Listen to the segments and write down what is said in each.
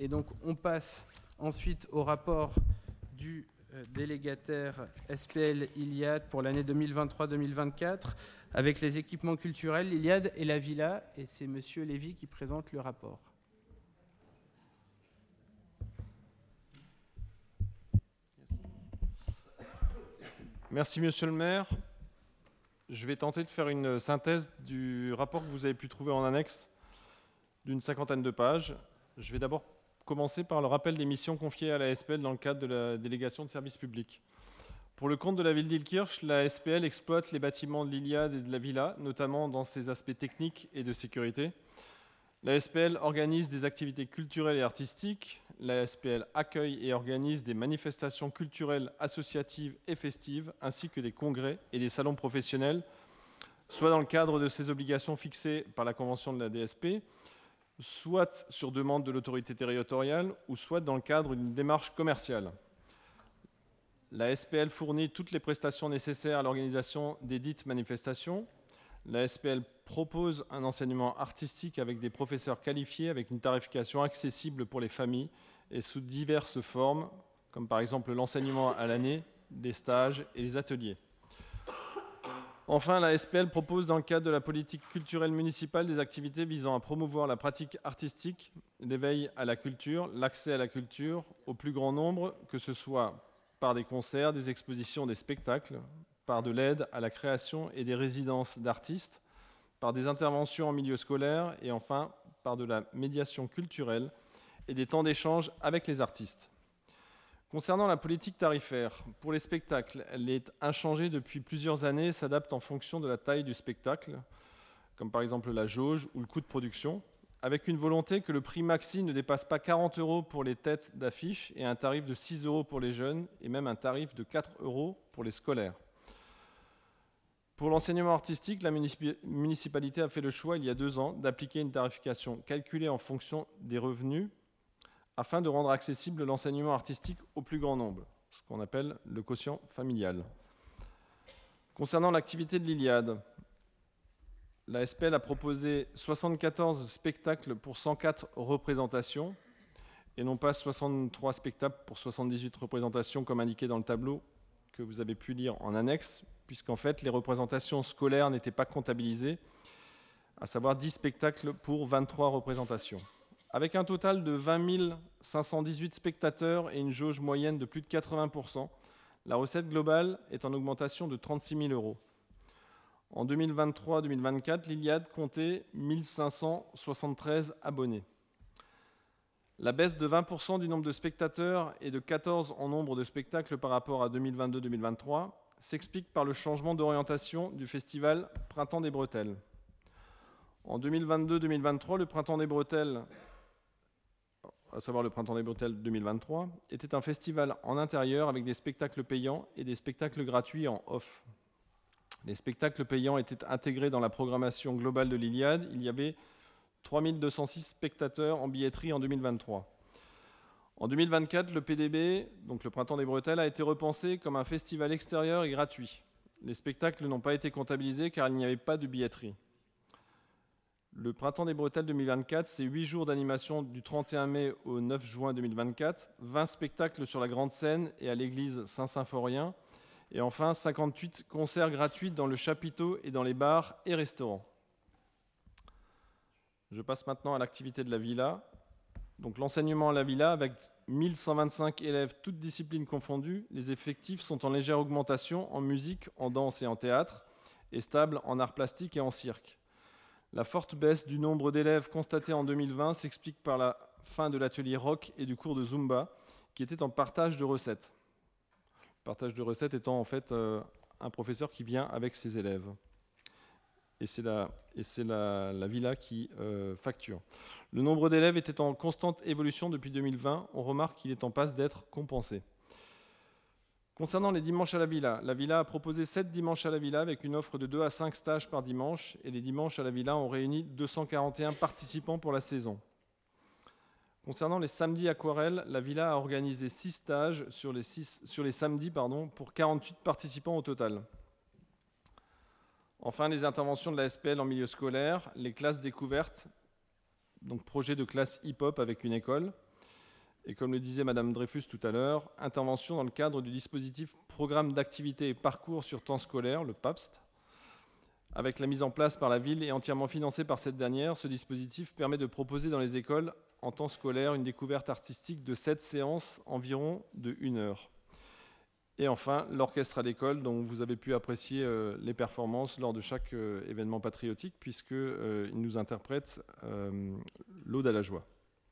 Et donc, on passe ensuite au rapport du délégataire SPL Iliad pour l'année 2023-2024 avec les équipements culturels, l'Iliad et la Villa. Et c'est Monsieur Lévy qui présente le rapport. Merci Monsieur le maire. Je vais tenter de faire une synthèse du rapport que vous avez pu trouver en annexe d'une 50aine de pages. Je vais d'abord commencer par le rappel des missions confiées à la SPL dans le cadre de la délégation de services publics. Pour le compte de la ville d'Illkirch, la SPL exploite les bâtiments de l'Iliad et de la Villa, notamment dans ses aspects techniques et de sécurité. La SPL organise des activités culturelles et artistiques. La SPL accueille et organise des manifestations culturelles, associatives et festives, ainsi que des congrès et des salons professionnels, soit dans le cadre de ses obligations fixées par la convention de la DSP, soit sur demande de l'autorité territoriale, ou soit dans le cadre d'une démarche commerciale. La SPL fournit toutes les prestations nécessaires à l'organisation des dites manifestations. La SPL propose un enseignement artistique avec des professeurs qualifiés, avec une tarification accessible pour les familles et sous diverses formes, comme par exemple l'enseignement à l'année, des stages et les ateliers. Enfin, la SPL propose dans le cadre de la politique culturelle municipale des activités visant à promouvoir la pratique artistique, l'éveil à la culture, l'accès à la culture au plus grand nombre, que ce soit par des concerts, des expositions, des spectacles, par de l'aide à la création et des résidences d'artistes, par des interventions en milieu scolaire et enfin par de la médiation culturelle et des temps d'échange avec les artistes. Concernant la politique tarifaire, pour les spectacles, elle est inchangée depuis plusieurs années et s'adapte en fonction de la taille du spectacle, comme par exemple la jauge ou le coût de production, avec une volonté que le prix maxi ne dépasse pas 40 € pour les têtes d'affiche et un tarif de 6 € pour les jeunes et même un tarif de 4 € pour les scolaires. Pour l'enseignement artistique, la municipalité a fait le choix, il y a 2 ans, d'appliquer une tarification calculée en fonction des revenus afin de rendre accessible l'enseignement artistique au plus grand nombre, ce qu'on appelle le quotient familial. Concernant l'activité de l'Iliad, la SPL a proposé 74 spectacles pour 104 représentations, et non pas 63 spectacles pour 78 représentations comme indiqué dans le tableau que vous avez pu lire en annexe, puisqu'en fait les représentations scolaires n'étaient pas comptabilisées, à savoir 10 spectacles pour 23 représentations. Avec un total de 20 518 spectateurs et une jauge moyenne de plus de 80%, la recette globale est en augmentation de 36 000 €. En 2023-2024, l'Iliad comptait 1573 abonnés. La baisse de 20% du nombre de spectateurs et de 14 en nombre de spectacles par rapport à 2022-2023 s'explique par le changement d'orientation du festival Printemps des Bretelles. En 2022-2023, le Printemps des Bretelles, à savoir le Printemps des Bretelles 2023, était un festival en intérieur avec des spectacles payants et des spectacles gratuits en off. Les spectacles payants étaient intégrés dans la programmation globale de l'Iliad. Il y avait 3206 spectateurs en billetterie en 2023. En 2024, le PDB, donc le Printemps des Bretelles, a été repensé comme un festival extérieur et gratuit. Les spectacles n'ont pas été comptabilisés car il n'y avait pas de billetterie. Le Printemps des Bretelles 2024, c'est 8 jours d'animation du 31 mai au 9 juin 2024, 20 spectacles sur la grande scène et à l'église Saint-Symphorien, et enfin 58 concerts gratuits dans le chapiteau et dans les bars et restaurants. Je passe maintenant à l'activité de la Villa. Donc l'enseignement à la Villa, avec 1125 élèves, toutes disciplines confondues, les effectifs sont en légère augmentation en musique, en danse et en théâtre, et stables en arts plastiques et en cirque. La forte baisse du nombre d'élèves constatée en 2020 s'explique par la fin de l'atelier rock et du cours de Zumba, qui était en partage de recettes. Le partage de recettes étant en fait un professeur qui vient avec ses élèves. Et c'est la Villa qui facture. Le nombre d'élèves était en constante évolution depuis 2020. On remarque qu'il est en passe d'être compensé. Concernant les dimanches à la Villa a proposé 7 dimanches à la Villa avec une offre de 2 à 5 stages par dimanche. Et les dimanches à la Villa ont réuni 241 participants pour la saison. Concernant les samedis aquarelles, la Villa a organisé 6 stages sur les samedis pour 48 participants au total. Enfin, les interventions de la SPL en milieu scolaire, les classes découvertes, donc projet de classe hip-hop avec une école, Et comme le disait Madame Dreyfus tout à l'heure, intervention dans le cadre du dispositif Programme d'activité et parcours sur temps scolaire, le PAPST. Avec la mise en place par la ville et entièrement financé par cette dernière, ce dispositif permet de proposer dans les écoles en temps scolaire une découverte artistique de 7 séances environ de 1 heure. Et enfin, l'orchestre à l'école, dont vous avez pu apprécier les performances lors de chaque événement patriotique, puisqu'il nous interprète l'Aude à la joie.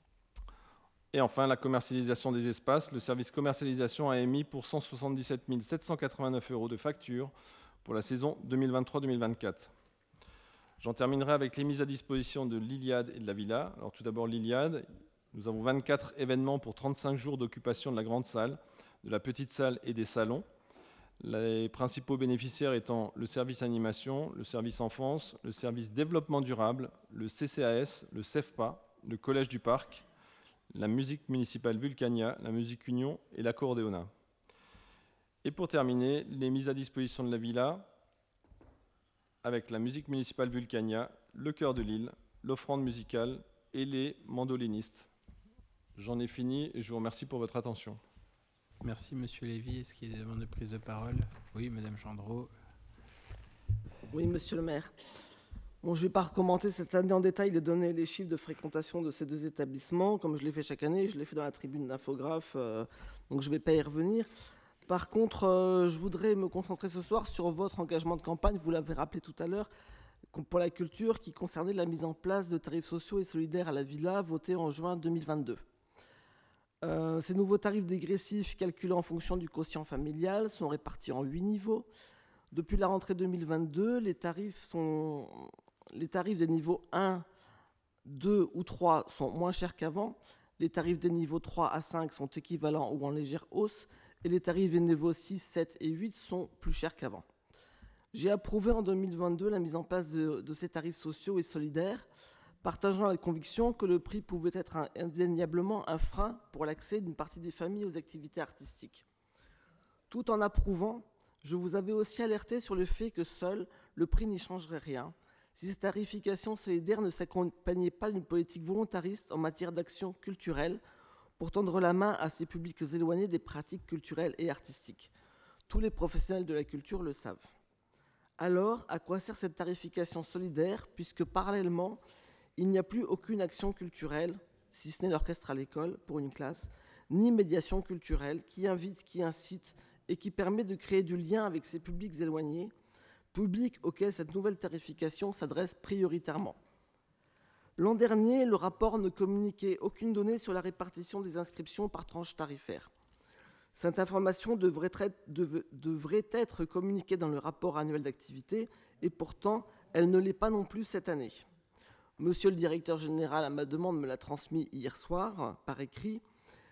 Et enfin, la commercialisation des espaces. Le service commercialisation a émis pour 177 789 € de facture pour la saison 2023-2024. J'en terminerai avec les mises à disposition de l'Iliade et de la Villa. Alors tout d'abord l'Iliade, nous avons 24 événements pour 35 jours d'occupation de la grande salle, de la petite salle et des salons. Les principaux bénéficiaires étant le service animation, le service enfance, le service développement durable, le CCAS, le CEFPA, le collège du parc, la musique municipale Vulcania, la musique Union et l'accordéona. Et pour terminer, les mises à disposition de la Villa avec la musique municipale Vulcania, le chœur de Lille, l'offrande musicale et les mandolinistes. J'en ai fini et je vous remercie pour votre attention. Merci Monsieur Lévy. Est-ce qu'il y a des demandes de prise de parole? Oui, Madame Chandreau. Oui, Monsieur le maire. Bon, je ne vais pas recommander cette année en détail les données et les chiffres de fréquentation de ces deux établissements. Comme je l'ai fait chaque année, je l'ai fait dans la tribune d'infographe, donc je ne vais pas y revenir. Par contre, je voudrais me concentrer ce soir sur votre engagement de campagne, vous l'avez rappelé tout à l'heure, pour la culture, qui concernait la mise en place de tarifs sociaux et solidaires à la Villa, votés en juin 2022. Ces nouveaux tarifs dégressifs calculés en fonction du quotient familial sont répartis en 8 niveaux. Depuis la rentrée 2022, les tarifs des niveaux 1, 2 ou 3 sont moins chers qu'avant. Les tarifs des niveaux 3 à 5 sont équivalents ou en légère hausse. Et les tarifs des niveaux 6, 7 et 8 sont plus chers qu'avant. J'ai approuvé en 2022 la mise en place de ces tarifs sociaux et solidaires, partageant la conviction que le prix pouvait être indéniablement un frein pour l'accès d'une partie des familles aux activités artistiques. Tout en approuvant, je vous avais aussi alerté sur le fait que seul le prix n'y changerait rien, si cette tarification solidaire ne s'accompagnait pas d'une politique volontariste en matière d'action culturelle, pour tendre la main à ces publics éloignés des pratiques culturelles et artistiques. Tous les professionnels de la culture le savent. Alors, à quoi sert cette tarification solidaire, puisque parallèlement, il n'y a plus aucune action culturelle, si ce n'est l'orchestre à l'école pour une classe, ni médiation culturelle qui invite, qui incite et qui permet de créer du lien avec ces publics éloignés, publics auxquels cette nouvelle tarification s'adresse prioritairement. L'an dernier, le rapport ne communiquait aucune donnée sur la répartition des inscriptions par tranche tarifaire. Cette information devrait être communiquée dans le rapport annuel d'activité et pourtant, elle ne l'est pas non plus cette année. Monsieur le directeur général, à ma demande, me l'a transmis hier soir par écrit,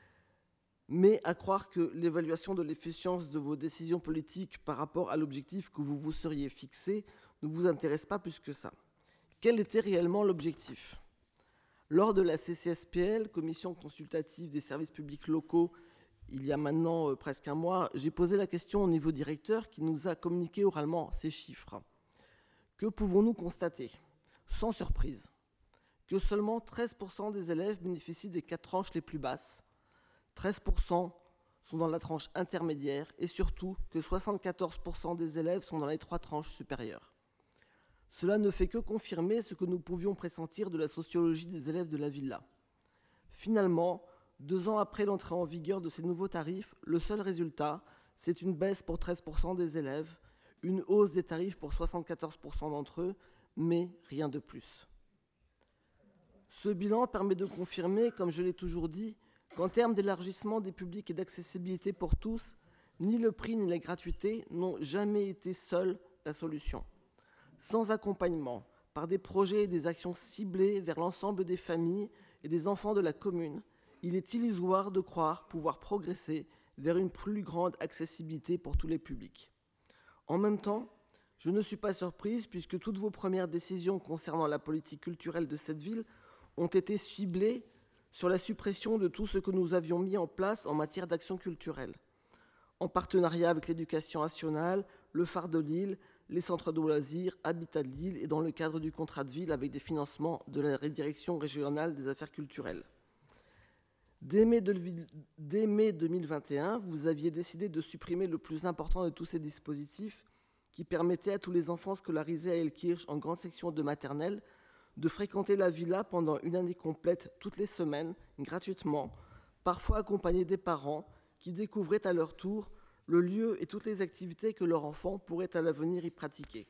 mais à croire que l'évaluation de l'efficience de vos décisions politiques par rapport à l'objectif que vous vous seriez fixé ne vous intéresse pas plus que ça. Quel était réellement l'objectif? Lors de la CCSPL, Commission consultative des services publics locaux, il y a maintenant presque un mois, j'ai posé la question au niveau directeur qui nous a communiqué oralement ces chiffres. Que pouvons-nous constater? Sans surprise, que seulement 13% des élèves bénéficient des 4 tranches les plus basses, 13% sont dans la tranche intermédiaire et surtout que 74% des élèves sont dans les 3 tranches supérieures. Cela ne fait que confirmer ce que nous pouvions pressentir de la sociologie des élèves de la Villa. Finalement, 2 ans après l'entrée en vigueur de ces nouveaux tarifs, le seul résultat, c'est une baisse pour 13% des élèves, une hausse des tarifs pour 74% d'entre eux, mais rien de plus. Ce bilan permet de confirmer, comme je l'ai toujours dit, qu'en termes d'élargissement des publics et d'accessibilité pour tous, ni le prix ni la gratuité n'ont jamais été seuls la solution. Sans accompagnement, par des projets et des actions ciblées vers l'ensemble des familles et des enfants de la commune, il est illusoire de croire pouvoir progresser vers une plus grande accessibilité pour tous les publics. En même temps, je ne suis pas surprise puisque toutes vos premières décisions concernant la politique culturelle de cette ville ont été ciblées sur la suppression de tout ce que nous avions mis en place en matière d'action culturelle, en partenariat avec l'éducation nationale, le phare de Lille, les centres de loisirs, Habitat de Lille et dans le cadre du contrat de ville avec des financements de la direction régionale des affaires culturelles. Dès mai 2021, vous aviez décidé de supprimer le plus important de tous ces dispositifs qui permettaient à tous les enfants scolarisés à Elkirch en grande section de maternelle de fréquenter la villa pendant une année complète, toutes les semaines, gratuitement, parfois accompagnés des parents qui découvraient à leur tour le lieu et toutes les activités que leur enfant pourrait à l'avenir y pratiquer.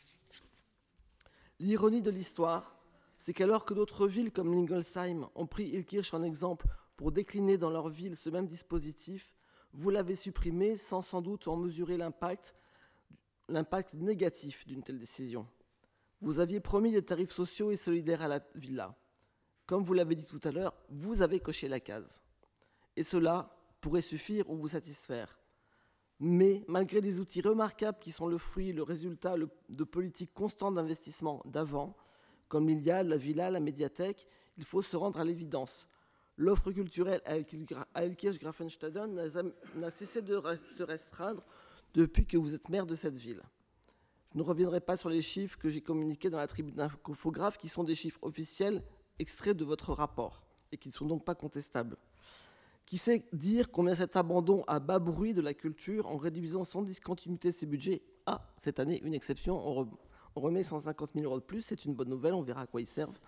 L'ironie de l'histoire, c'est qu'alors que d'autres villes comme Lingolsheim ont pris Ilkirch en exemple pour décliner dans leur ville ce même dispositif, vous l'avez supprimé sans doute en mesurer l'impact négatif d'une telle décision. Vous aviez promis des tarifs sociaux et solidaires à la villa. Comme vous l'avez dit tout à l'heure, vous avez coché la case. Et cela pourrait suffire ou vous satisfaire. Mais malgré des outils remarquables qui sont le fruit, le résultat de politiques constantes d'investissement d'avant, comme l'Iliade, la villa, la médiathèque, il faut se rendre à l'évidence. L'offre culturelle à Elkirch-Grafenstaden n'a cessé de se restreindre depuis que vous êtes maire de cette ville. Je ne reviendrai pas sur les chiffres que j'ai communiqués dans la tribune d'infographe, qui sont des chiffres officiels extraits de votre rapport et qui ne sont donc pas contestables. Qui sait dire combien cet abandon à bas bruit de la culture, en réduisant sans discontinuité ses budgets, cette année, une exception, on remet 150 000 € de plus, c'est une bonne nouvelle, on verra à quoi ils servent.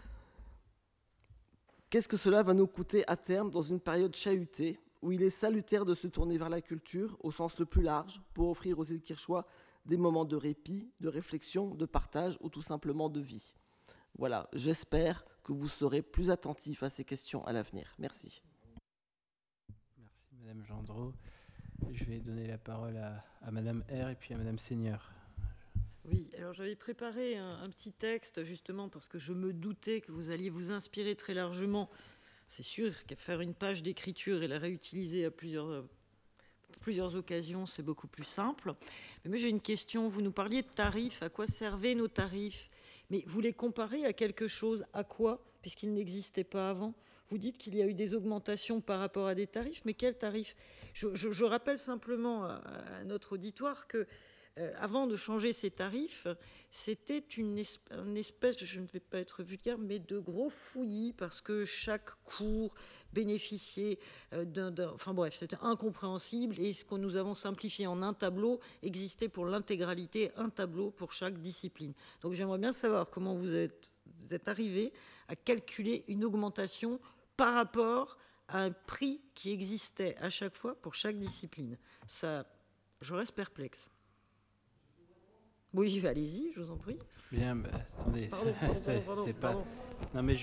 Qu'est-ce que cela va nous coûter à terme dans une période chahutée, où il est salutaire de se tourner vers la culture, au sens le plus large, pour offrir aux Ilkirchois des moments de répit, de réflexion, de partage ou tout simplement de vie. Voilà, j'espère que vous serez plus attentifs à ces questions à l'avenir. Merci. Merci Madame Gendreau. Je vais donner la parole à Madame R et puis à Madame Seigneur. Oui, alors j'avais préparé un petit texte justement parce que je me doutais que vous alliez vous inspirer très largement. C'est sûr qu'à faire une page d'écriture et la réutiliser à plusieurs occasions, c'est beaucoup plus simple. Mais moi j'ai une question, vous nous parliez de tarifs, à quoi servaient nos tarifs? Mais vous les comparez à quelque chose, à quoi? Puisqu'ils n'existaient pas avant. Vous dites qu'il y a eu des augmentations par rapport à des tarifs, mais quels tarifs? Je rappelle simplement à notre auditoire que avant de changer ces tarifs, c'était une espèce, je ne vais pas être vulgaire, mais de gros fouillis, parce que chaque cours bénéficiait enfin bref, c'était incompréhensible, et ce que nous avons simplifié en un tableau existait pour l'intégralité, un tableau pour chaque discipline. Donc j'aimerais bien savoir comment vous êtes arrivé à calculer une augmentation par rapport à un prix qui existait à chaque fois pour chaque discipline. Ça, je reste perplexe. Oui, allez-y, je vous en prie. Bien, attendez, c'est pas... Non mais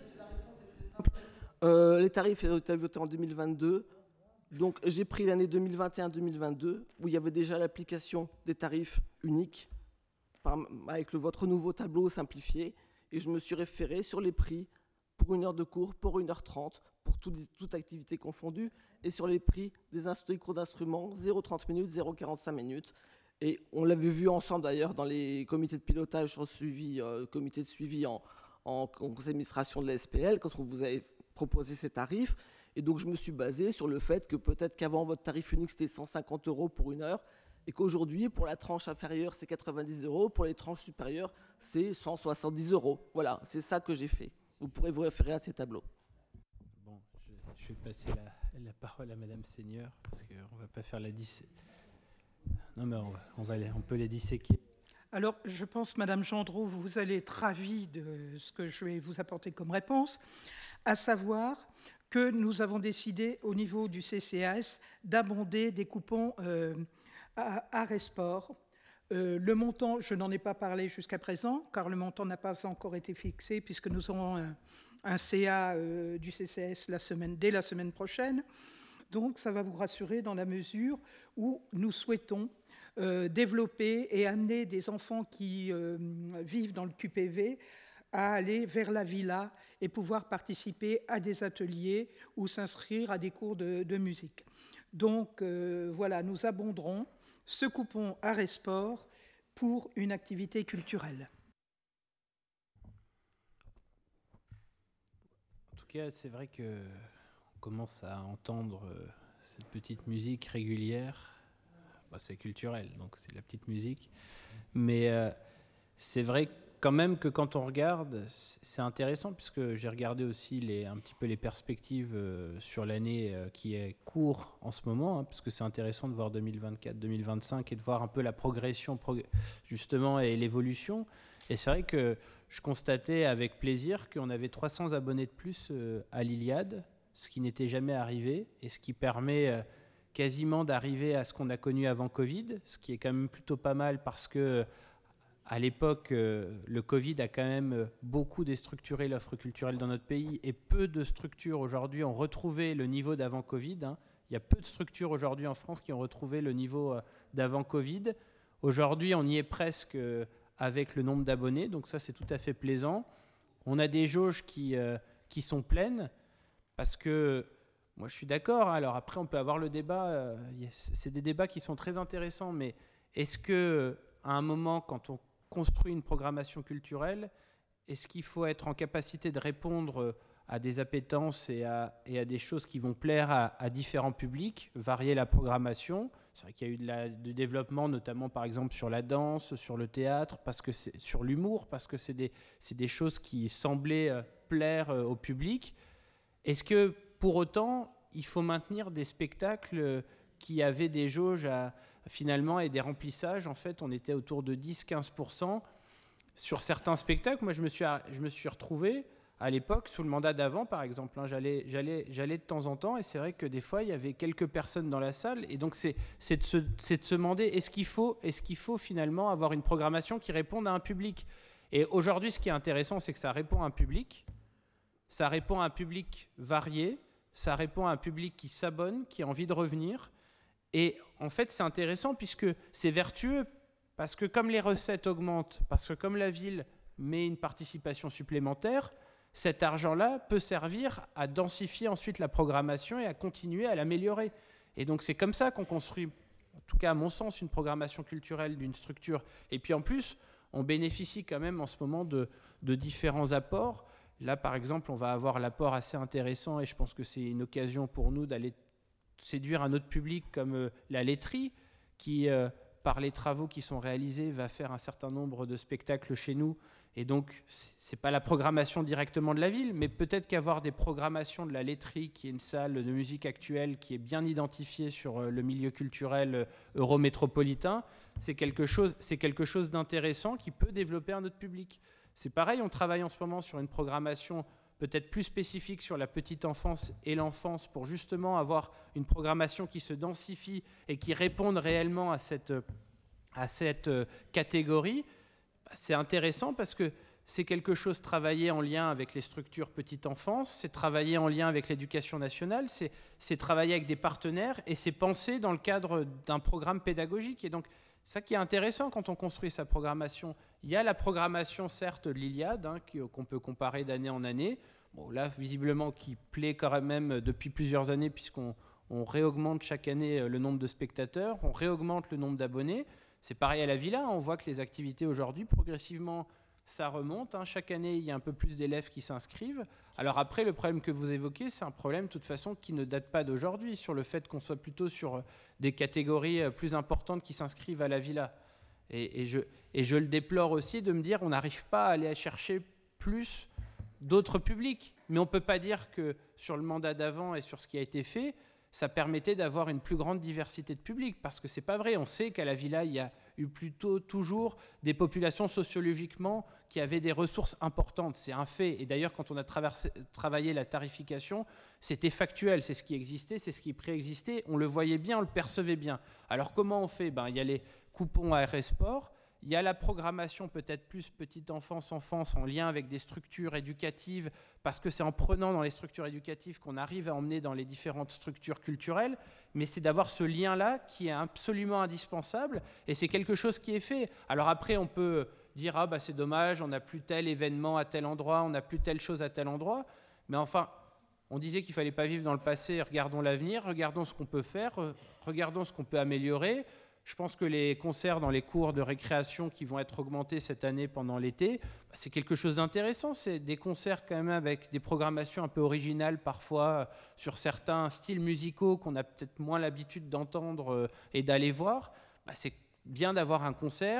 les tarifs ont été votés en 2022. Donc j'ai pris l'année 2021-2022, où il y avait déjà l'application des tarifs uniques, avec votre nouveau tableau simplifié, et je me suis référé sur les prix pour 1 heure de cours, pour 1h30, pour toute activité confondue, et sur les prix des cours d'instruments, 0,30 minutes, 0,45 minutes. Et on l'avait vu ensemble d'ailleurs dans les comités de pilotage comité de suivi en conseil d'administration de la SPL, quand on vous avait proposé ces tarifs. Et donc je me suis basé sur le fait que peut-être qu'avant votre tarif unique c'était 150 € pour 1 heure, et qu'aujourd'hui pour la tranche inférieure c'est 90 €, pour les tranches supérieures c'est 170 €. Voilà, c'est ça que j'ai fait. Vous pourrez vous référer à ces tableaux. Bon, je vais passer la parole à Madame Seigneur, parce qu'on ne va pas faire la Non, mais on peut les disséquer. Alors, je pense, Madame Gendreau, vous allez être ravie de ce que je vais vous apporter comme réponse, à savoir que nous avons décidé, au niveau du CCAS, d'abonder des coupons à Resport. Le montant, je n'en ai pas parlé jusqu'à présent, car le montant n'a pas encore été fixé, puisque nous aurons un CA du CCAS dès la semaine prochaine. Donc, ça va vous rassurer dans la mesure où nous souhaitons développer et amener des enfants qui vivent dans le QPV à aller vers la villa et pouvoir participer à des ateliers ou s'inscrire à des cours de musique. Donc, voilà, nous abonderons ce coupon à Resport pour une activité culturelle. En tout cas, c'est vrai que on commence à entendre cette petite musique régulière. C'est culturel, donc c'est de la petite musique. Mais c'est vrai quand même que quand on regarde, c'est intéressant, puisque j'ai regardé aussi un petit peu les perspectives sur l'année qui est court en ce moment, hein, parce que c'est intéressant de voir 2024-2025 et de voir un peu la progression justement et l'évolution. Et c'est vrai que je constatais avec plaisir qu'on avait 300 abonnés de plus à l'Iliade, ce qui n'était jamais arrivé, et ce qui permet quasiment d'arriver à ce qu'on a connu avant Covid, ce qui est quand même plutôt pas mal, parce que à l'époque, le Covid a quand même beaucoup déstructuré l'offre culturelle dans notre pays, et peu de structures aujourd'hui ont retrouvé le niveau d'avant Covid, hein. Il y a peu de structures aujourd'hui en France qui ont retrouvé le niveau d'avant Covid. Aujourd'hui, on y est presque avec le nombre d'abonnés, donc ça c'est tout à fait plaisant. On a des jauges qui sont pleines, parce que moi je suis d'accord, hein, alors après on peut avoir le débat, c'est des débats qui sont très intéressants, mais est-ce que à un moment, quand on construit une programmation culturelle, est-ce qu'il faut être en capacité de répondre à des appétences et à des choses qui vont plaire à différents publics, varier la programmation? C'est vrai qu'il y a eu du développement, notamment par exemple sur la danse, sur le théâtre, parce que sur l'humour, parce que c'est des choses qui semblaient plaire au public. Est-ce que pour autant, il faut maintenir des spectacles qui avaient des jauges finalement et des remplissages? En fait, on était autour de 10-15%. Sur certains spectacles, moi je me suis retrouvé à l'époque, sous le mandat d'avant par exemple, hein, j'allais de temps en temps, et c'est vrai que des fois il y avait quelques personnes dans la salle, et donc c'est de se demander, est-ce qu'il faut finalement avoir une programmation qui réponde à un public? Et aujourd'hui, ce qui est intéressant, c'est que ça répond à un public varié, ça répond à un public qui s'abonne, qui a envie de revenir. Et en fait, c'est intéressant puisque c'est vertueux, parce que comme les recettes augmentent, parce que comme la ville met une participation supplémentaire, cet argent-là peut servir à densifier ensuite la programmation et à continuer à l'améliorer. Et donc c'est comme ça qu'on construit, en tout cas à mon sens, une programmation culturelle d'une structure. Et puis en plus, on bénéficie quand même en ce moment de différents apports. Là, par exemple, on va avoir l'apport assez intéressant, et je pense que c'est une occasion pour nous d'aller séduire un autre public comme la laiterie, qui, par les travaux qui sont réalisés, va faire un certain nombre de spectacles chez nous. Et donc, ce n'est pas la programmation directement de la ville, mais peut-être qu'avoir des programmations de la laiterie, qui est une salle de musique actuelle qui est bien identifiée sur le milieu culturel eurométropolitain, c'est quelque chose d'intéressant qui peut développer un autre public. C'est pareil, on travaille en ce moment sur une programmation peut-être plus spécifique sur la petite enfance et l'enfance, pour justement avoir une programmation qui se densifie et qui réponde réellement à cette catégorie. C'est intéressant parce que c'est quelque chose travaillé en lien avec les structures petite enfance, c'est travaillé en lien avec l'éducation nationale, c'est travaillé avec des partenaires, et c'est pensé dans le cadre d'un programme pédagogique. Et donc, ça qui est intéressant quand on construit sa programmation. Il y a la programmation, certes, de l'Iliade, hein, qu'on peut comparer d'année en année. Bon, là, visiblement, qui plaît quand même depuis plusieurs années, puisqu'on réaugmente chaque année le nombre de spectateurs, on réaugmente le nombre d'abonnés. C'est pareil à la Villa, on voit que les activités aujourd'hui, progressivement, ça remonte, hein. Chaque année, il y a un peu plus d'élèves qui s'inscrivent. Alors après, le problème que vous évoquez, c'est un problème de toute façon qui ne date pas d'aujourd'hui, sur le fait qu'on soit plutôt sur des catégories plus importantes qui s'inscrivent à la Villa. Et je le déplore aussi de me dire on n'arrive pas à aller chercher plus d'autres publics. Mais on ne peut pas dire que sur le mandat d'avant et sur ce qui a été fait, ça permettait d'avoir une plus grande diversité de publics, parce que c'est pas vrai. On sait qu'à la Villa, il y a eu plutôt toujours des populations sociologiquement qui avaient des ressources importantes. C'est un fait. Et d'ailleurs, quand on a travaillé la tarification, c'était factuel. C'est ce qui existait, c'est ce qui préexistait. On le voyait bien, on le percevait bien. Alors comment on fait? Il y a les coupons ARS Sport. Il y a la programmation peut-être plus petite enfance en lien avec des structures éducatives, parce que c'est en prenant dans les structures éducatives qu'on arrive à emmener dans les différentes structures culturelles, mais c'est d'avoir ce lien-là qui est absolument indispensable, et c'est quelque chose qui est fait. Alors après, on peut dire « c'est dommage, on n'a plus tel événement à tel endroit, on n'a plus telle chose à tel endroit », mais enfin, on disait qu'il ne fallait pas vivre dans le passé, regardons l'avenir, regardons ce qu'on peut faire, regardons ce qu'on peut améliorer. Je pense que les concerts dans les cours de récréation qui vont être augmentés cette année pendant l'été, c'est quelque chose d'intéressant. C'est des concerts quand même avec des programmations un peu originales parfois sur certains styles musicaux qu'on a peut-être moins l'habitude d'entendre et d'aller voir. C'est bien d'avoir un concert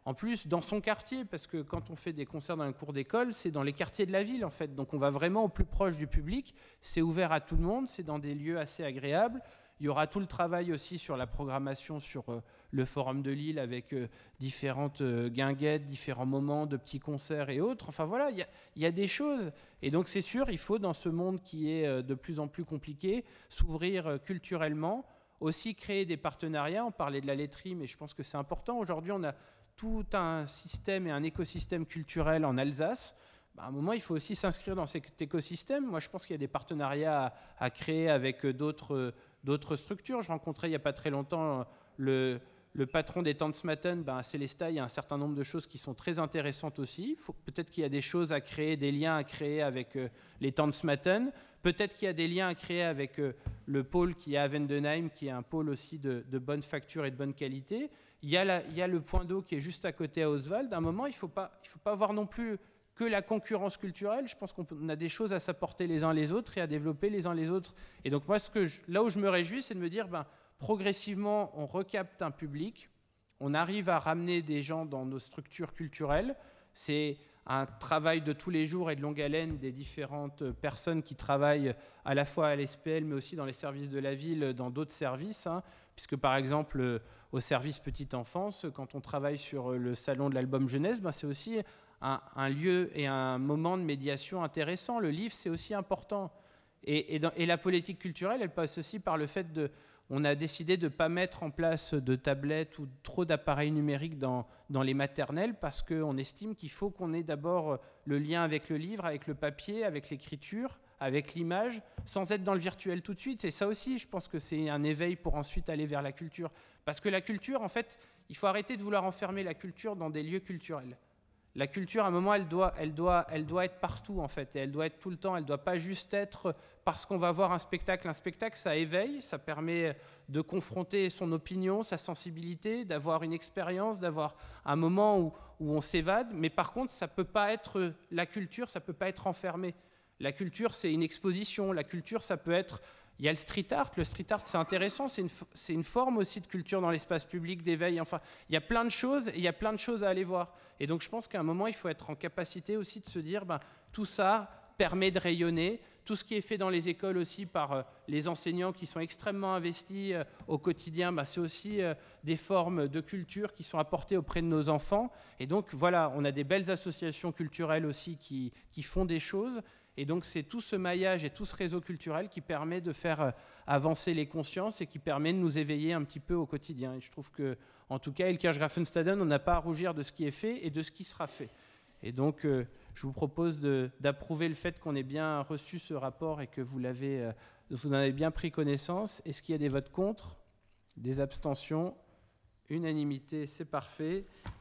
en plus dans son quartier, parce que quand on fait des concerts dans un cours d'école, c'est dans les quartiers de la ville en fait. Donc on va vraiment au plus proche du public, c'est ouvert à tout le monde, c'est dans des lieux assez agréables. Il y aura tout le travail aussi sur la programmation sur le Forum de Lille avec différentes guinguettes, différents moments de petits concerts et autres. Enfin voilà, il y a des choses. Et donc c'est sûr, il faut dans ce monde qui est de plus en plus compliqué, s'ouvrir culturellement, aussi créer des partenariats. On parlait de la laiterie, mais je pense que c'est important. Aujourd'hui, on a tout un système et un écosystème culturel en Alsace. À un moment, il faut aussi s'inscrire dans cet écosystème. Moi, je pense qu'il y a des partenariats à créer avec d'autres structures. Je rencontrais il n'y a pas très longtemps le patron des Tanzmatten, à Célestat. Il y a un certain nombre de choses qui sont très intéressantes aussi. Peut-être qu'il y a des choses à créer, des liens à créer avec les Tanzmatten. Peut-être qu'il y a des liens à créer avec le pôle qui est à Vendenheim, qui est un pôle aussi de bonne facture et de bonne qualité. Il y a le point d'eau qui est juste à côté à Oswald. À un moment, il ne faut pas voir non plus que la concurrence culturelle. Je pense qu'on a des choses à s'apporter les uns les autres et à développer les uns les autres. Et donc moi, là où je me réjouis, c'est de me dire, progressivement, on recapte un public, on arrive à ramener des gens dans nos structures culturelles. C'est un travail de tous les jours et de longue haleine des différentes personnes qui travaillent à la fois à l'SPL, mais aussi dans les services de la ville, dans d'autres services, puisque par exemple, au service petite enfance, quand on travaille sur le salon de l'album jeunesse, c'est aussi un lieu et un moment de médiation intéressant. Le livre, c'est aussi important. Et la politique culturelle, elle passe aussi par le fait on a décidé de ne pas mettre en place de tablettes ou trop d'appareils numériques dans les maternelles parce qu'on estime qu'il faut qu'on ait d'abord le lien avec le livre, avec le papier, avec l'écriture, avec l'image, sans être dans le virtuel tout de suite. Et ça aussi, je pense que c'est un éveil pour ensuite aller vers la culture. Parce que la culture, en fait, il faut arrêter de vouloir enfermer la culture dans des lieux culturels. La culture, à un moment, elle doit être partout, en fait. Et elle doit être tout le temps. Elle ne doit pas juste être parce qu'on va voir un spectacle. Un spectacle, ça éveille, ça permet de confronter son opinion, sa sensibilité, d'avoir une expérience, d'avoir un moment où on s'évade. Mais par contre, ça peut pas être la culture, ça ne peut pas être enfermé. La culture, c'est une exposition. La culture, ça peut être... Il y a le street art. Le street art, c'est intéressant. C'est une forme aussi de culture dans l'espace public, d'éveil. Enfin, il y a plein de choses et il y a plein de choses à aller voir. Et donc, je pense qu'à un moment, il faut être en capacité aussi de se dire, tout ça permet de rayonner. Tout ce qui est fait dans les écoles aussi par les enseignants qui sont extrêmement investis au quotidien, c'est aussi des formes de culture qui sont apportées auprès de nos enfants. Et donc, voilà, on a des belles associations culturelles aussi qui font des choses. Et donc, c'est tout ce maillage et tout ce réseau culturel qui permet de faire avancer les consciences et qui permet de nous éveiller un petit peu au quotidien. Et je trouve que, en tout cas, Elkirch-Graffenstaden, on n'a pas à rougir de ce qui est fait et de ce qui sera fait. Et donc, je vous propose d'approuver le fait qu'on ait bien reçu ce rapport et que vous en avez bien pris connaissance. Est-ce qu'il y a des votes contre? Des abstentions? Unanimité, c'est parfait.